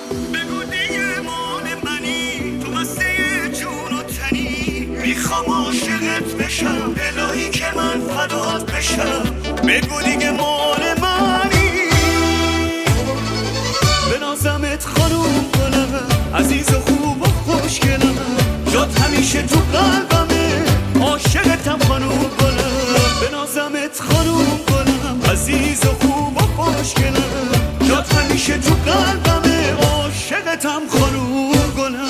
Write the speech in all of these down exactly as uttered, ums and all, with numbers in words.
بگو دیگه مال منی، تو مسته جون و تنی. میخوام عاشقت بشم الهی که من فدات بشم. بگو دیگه مال منی، بنازمت خانوم گلم، عزیز و خوب و خوشگلم. جات همیشه تو قلبمه، عاشقتم خانوم گلم. بنازمت خانوم گلم، عزیز و خوب و خوشگلم. جات همیشه تو قلبمه، عاشقتم خانوم گلم.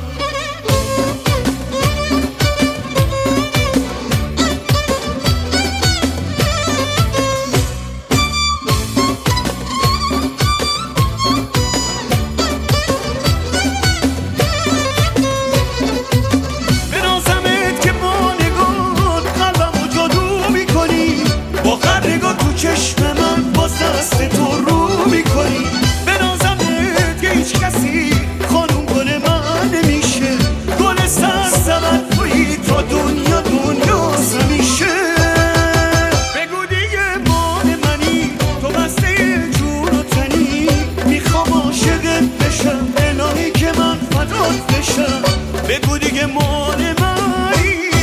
چشم من باز دست تو رو میکنی. بنازمت که هیچ کسی خانوم گل من نمیشه. گل سرسبد تویی تا دنیا دنیا همیشه. بگو دیگه مال منی، تو بسته جون و تنی. میخوام عاشقت بشم الهی که من فدات بشم. بگو دیگه مال منی،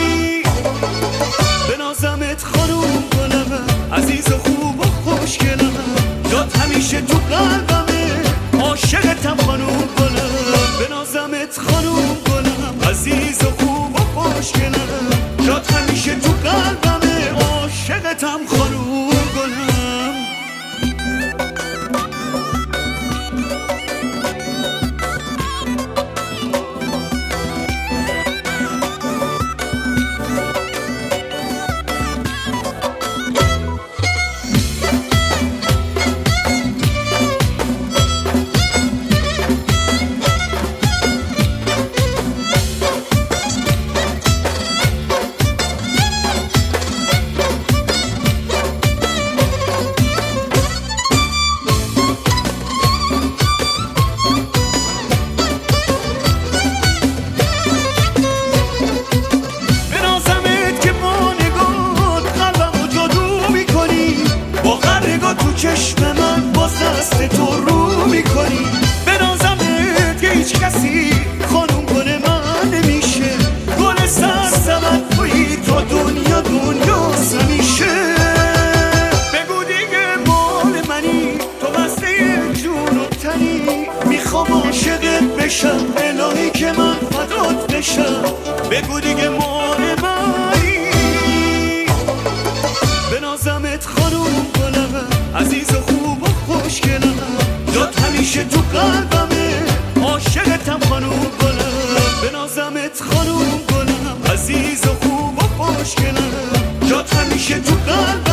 بنازمت خانوم گلم، عزیز و خوب و خوشگلم. جات همیشه تو قلبمه، عاشقتم خانوم گلم. بنازمت خانوم گلم، عزیز و خوب و خوشگلم. جات همیشه تو قلبمه، عاشقتم خانوم گلم. چشم من باز دست تو رو میکنی. بنازمت که هیچ کسی خانوم گل من نمیشه. گل سرسبد تویی تا دنیا دنیا همیشه. بگو دیگه مال منی، تو بسته جون و تنی. میخوام عاشقت بشم الهی که من فدات بشم. بگو دیگه مال منی، بنازمت خانوم گلم، عزیز و خوب و خوشگلم. جات همیشه تو قلبمه، عاشقتم خانوم گلم. بنازمت خانوم گلم، عزیز و خوب و خوشگلم. جات همیشه تو قلبمه.